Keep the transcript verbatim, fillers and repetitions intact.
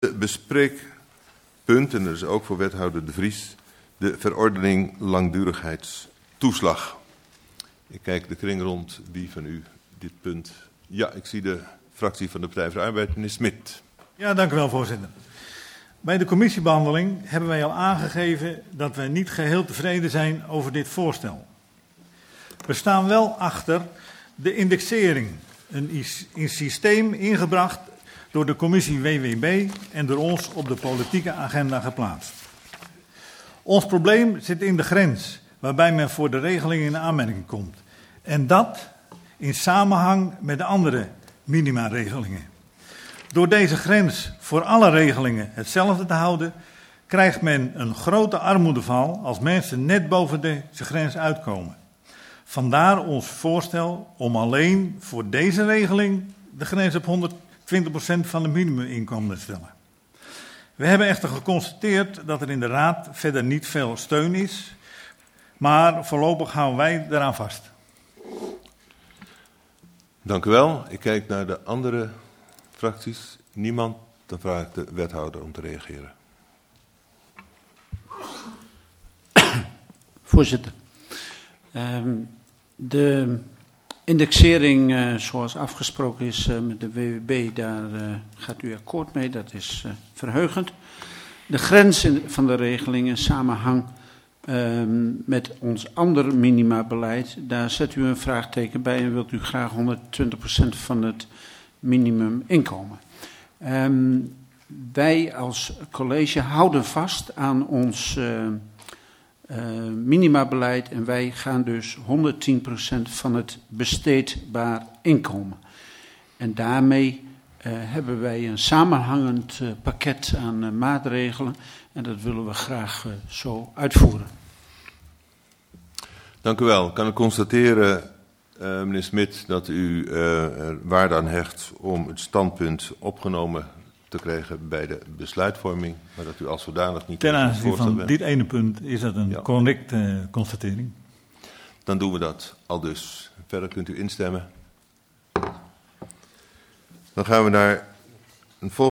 Bespreekpunt, en dat is ook voor wethouder De Vries, de verordening langdurigheidstoeslag. Ik kijk de kring rond, wie van u dit punt... Ja, ik zie de fractie van de Partij voor de Arbeid, meneer Smit. Ja, dank u wel, voorzitter. Bij de commissiebehandeling hebben wij al aangegeven dat wij niet geheel tevreden zijn over dit voorstel. We staan wel achter de indexering, een, een systeem ingebracht door de commissie W W B en door ons op de politieke agenda geplaatst. Ons probleem zit in de grens waarbij men voor de regeling in aanmerking komt. En dat in samenhang met de andere minimaregelingen. Door deze grens voor alle regelingen hetzelfde te houden, krijgt men een grote armoedeval als mensen net boven deze grens uitkomen. Vandaar ons voorstel om alleen voor deze regeling de grens op honderdtwintig procent van het minimuminkomen te stellen. We hebben echter geconstateerd dat er in de Raad verder niet veel steun is, maar voorlopig houden wij eraan vast. Dank u wel. Ik kijk naar de andere fracties. Niemand? Dan vraag ik de wethouder om te reageren. Voorzitter. Um, de indexering uh, zoals afgesproken is uh, met de W W B, daar uh, gaat u akkoord mee. Dat is uh, verheugend. De grens in, van de regeling in samenhang um, met ons ander minimabeleid, daar zet u een vraagteken bij en wilt u graag honderdtwintig procent van het minimuminkomen. Um, wij als college houden vast aan ons uh, uh, minimabeleid en wij gaan dus honderdtien procent van het besteedbaar inkomen. En daarmee uh, hebben wij een samenhangend uh, pakket aan uh, maatregelen en dat willen we graag uh, zo uitvoeren. Dank u wel. Kan ik constateren, uh, meneer Smit, dat u uh, er waarde aan hecht om het standpunt opgenomen te krijgen bij de besluitvorming, maar dat u als zodanig niet... Ten aanzien van bent. Dit ene punt is dat een ja. correcte uh, constatering. Dan doen we dat al dus. Verder kunt u instemmen. Dan gaan we naar een volgende.